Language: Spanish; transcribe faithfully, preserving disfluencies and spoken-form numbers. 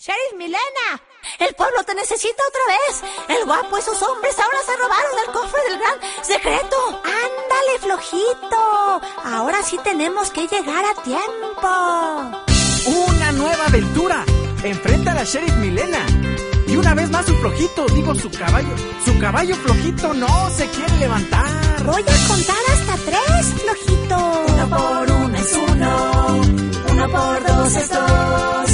Sheriff Milena, el pueblo te necesita otra vez. El guapo y sus hombres ahora se robaron el cofre del gran secreto. Ándale, flojito. Ahora sí tenemos que llegar a tiempo. Una nueva aventura. Enfrenta a la Sheriff Milena. Y una vez más su flojito, digo su caballo. Su caballo flojito no se quiere levantar. Voy a contar hasta tres, flojito. Uno por uno es uno. Uno por dos es dos.